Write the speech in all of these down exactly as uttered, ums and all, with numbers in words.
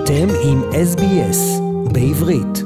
אתם עם S B S בעברית.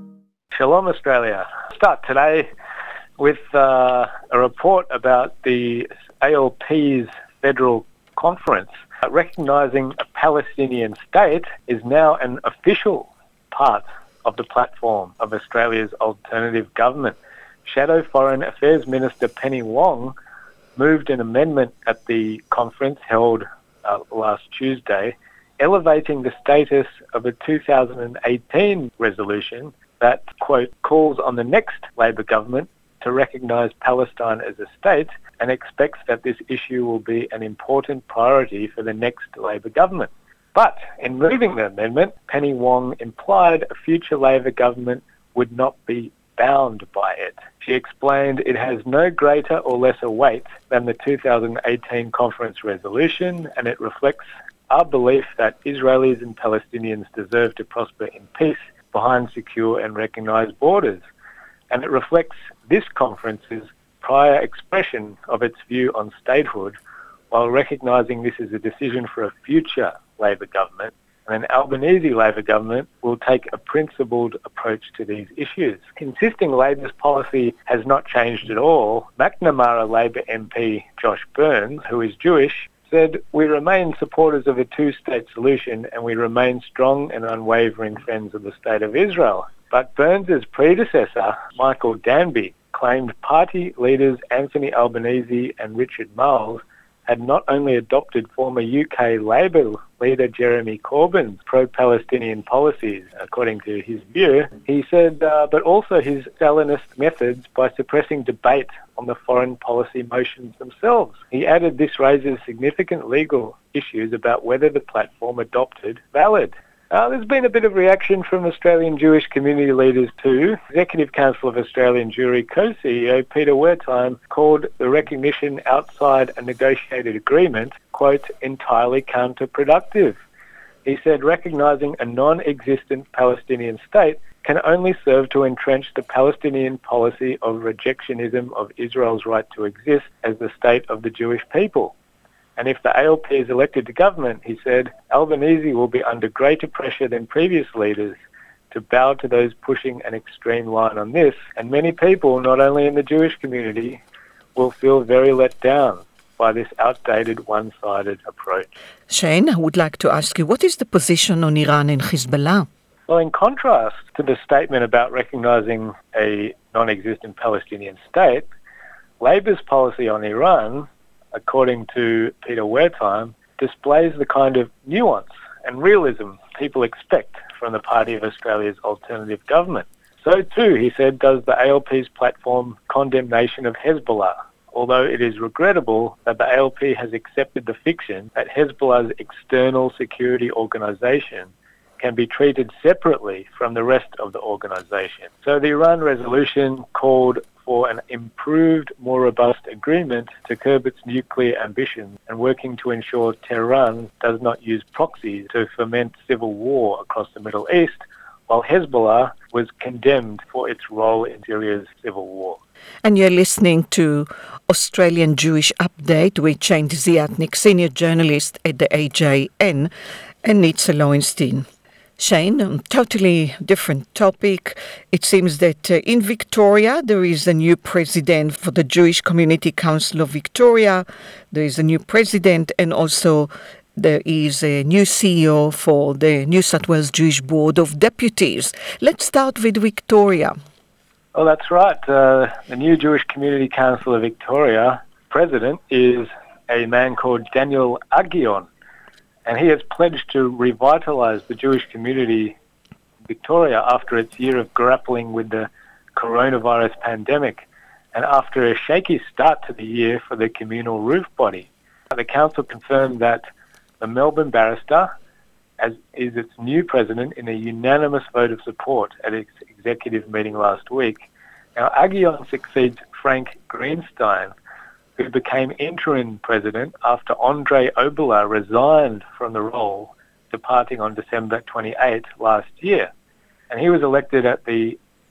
Shalom Australia. Start today with uh, a report about the A L P's federal conference. Uh, recognising a Palestinian state is now an official part of the platform of Australia's alternative government. Shadow Foreign Affairs Minister Penny Wong moved an amendment at the conference held uh, last Tuesday, elevating the status of a two thousand eighteen resolution that, quote, calls on the next Labor government to recognise Palestine as a state and expects that this issue will be an important priority for the next Labor government. But in moving the amendment, Penny Wong implied a future Labor government would not be bound by it. She explained it has no greater or lesser weight than the two thousand eighteen conference resolution, and it reflects our belief that Israelis and Palestinians deserve to prosper in peace behind secure and recognised borders. And it reflects this conference's prior expression of its view on statehood, while recognising this is a decision for a future Labor government, and an Albanese Labor government will take a principled approach to these issues. Insisting Labor's policy has not changed at all, Macnamara Labor M P Josh Burns, who is Jewish, said, "We remain supporters of a two-state solution and we remain strong and unwavering friends of the State of Israel." But Burns' predecessor, Michael Danby, claimed party leaders Anthony Albanese and Richard Marles had not only adopted former U K Labor leader Jeremy Corbyn's pro-Palestinian policies, according to his view, he said, uh, but also his Stalinist methods by suppressing debate on the foreign policy motions themselves. He added this raises significant legal issues about whether the platform adopted valid. Uh, there's been a bit of reaction from Australian Jewish community leaders too. Executive Council of Australian Jewry co-C E O Peter Wertheim called the recognition outside a negotiated agreement, quote, entirely counterproductive. He said recognising a non-existent Palestinian state can only serve to entrench the Palestinian policy of rejectionism of Israel's right to exist as the state of the Jewish people. And if the A L P is elected to government, he said, Albanese will be under greater pressure than previous leaders to bow to those pushing an extreme line on this. And many people, not only in the Jewish community, will feel very let down by this outdated, one-sided approach. Shane, I would like to ask you, what is the position on Iran and Hezbollah? Well, in contrast to the statement about recognising a non-existent Palestinian state, Labor's policy on Iran, according to Peter Wertheim, displays the kind of nuance and realism people expect from the party of Australia's alternative government. So too, he said, does the A L P's platform condemnation of Hezbollah, although it is regrettable that the A L P has accepted the fiction that Hezbollah's external security organisation can be treated separately from the rest of the organisation. So the Iran resolution called for an improved, more robust agreement to curb its nuclear ambitions and working to ensure Tehran does not use proxies to foment civil war across the Middle East, while Hezbollah was condemned for its role in Syria's civil war. And you're listening to Australian Jewish Update with Shane Desiatnik, senior journalist at the A J N, and Nitza Lowenstein. Shane, a totally different topic. It seems that uh, in Victoria there is a new president for the Jewish Community Council of Victoria. There is a new president, and also there is a new C E O for the New South Wales Jewish Board of Deputies. Let's start with Victoria. Well, that's right. Uh, the new Jewish Community Council of Victoria president is a man called Daniel Agion. And he has pledged to revitalise the Jewish community in Victoria after its year of grappling with the coronavirus pandemic and after a shaky start to the year for the communal roof body. The council confirmed that the Melbourne barrister as is its new president in a unanimous vote of support at its executive meeting last week. Now, Agion succeeds Frank Greenstein, who became interim president after Andre Oboler resigned from the role, departing on December twenty-eighth last year. And he was elected at the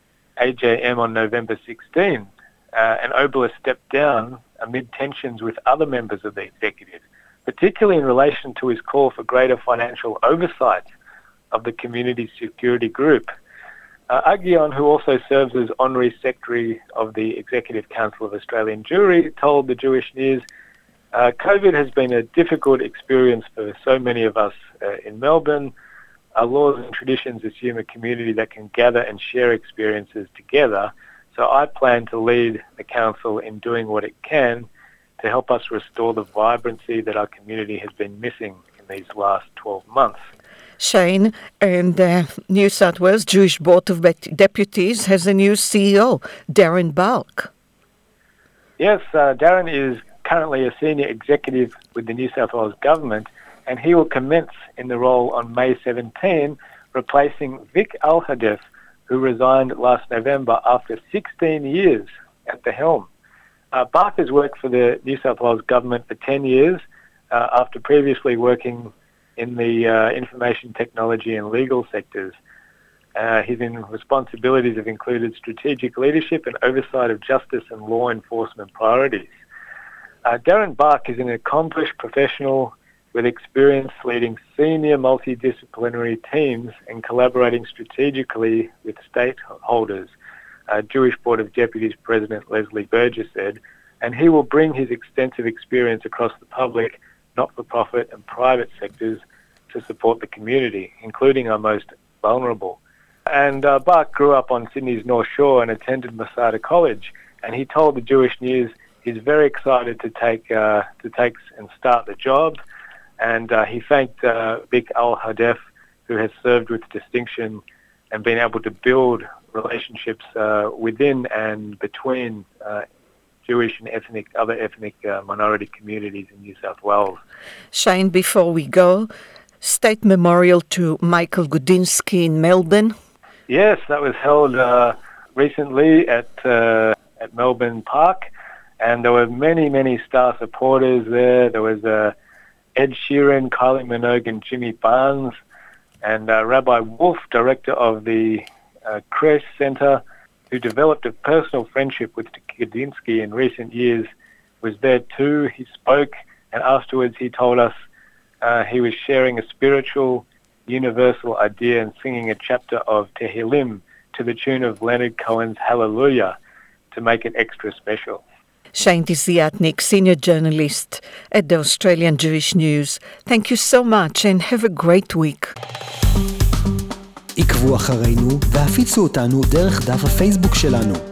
A J M on November sixteenth, uh, and Oboler stepped down amid tensions with other members of the executive, particularly in relation to his call for greater financial oversight of the Community Security Group. Uh, Agion, who also serves as Honorary Secretary of the Executive Council of Australian Jewry, told the Jewish News, uh, COVID has been a difficult experience for so many of us uh, in Melbourne. Our laws and traditions assume a community that can gather and share experiences together, so I plan to lead the Council in doing what it can to help us restore the vibrancy that our community has been missing in these last twelve months. Shane, and uh, New South Wales Jewish Board of Deputies has a new C E O, Darren Bark. Yes, uh, Darren is currently a senior executive with the New South Wales government, and he will commence in the role on May seventeenth, replacing Vic Al-Hadef, who resigned last November after sixteen years at the helm. Uh, Bark has worked for the New South Wales government for ten years, uh, after previously working in the uh, information technology and legal sectors. Uh, his responsibilities have included strategic leadership and oversight of justice and law enforcement priorities. Uh, Darren Bark is an accomplished professional with experience leading senior multidisciplinary teams and collaborating strategically with stakeholders, uh, Jewish Board of Deputies President Leslie Burgess said, and he will bring his extensive experience across the public, not-for-profit and private sectors to support the community, including our most vulnerable. And uh, Bark grew up on Sydney's North Shore and attended Masada College, and he told the Jewish News he's very excited to take uh, to take and start the job, and uh, he thanked uh, Vic Al-Hadef, who has served with distinction and been able to build relationships uh, within and between uh, Jewish and ethnic, other ethnic uh, minority communities in New South Wales. Shane, before we go, State Memorial to Michael Gudinski in Melbourne. Yes, that was held uh, recently at uh, at Melbourne Park, and there were many, many star supporters there. There was uh, Ed Sheeran, Kylie Minogue and Jimmy Barnes, and uh, Rabbi Wolf, director of the uh, Kresh Center, who developed a personal friendship with Gudinski in recent years, was there too. He spoke, and afterwards he told us uh, he was sharing a spiritual, universal idea and singing a chapter of Tehillim to the tune of Leonard Cohen's Hallelujah to make it extra special. Shane Desiatnik, senior journalist at the Australian Jewish News. Thank you so much and have a great week. עקבו אחרינו והפיצו אותנו דרך דף הפייסבוק שלנו.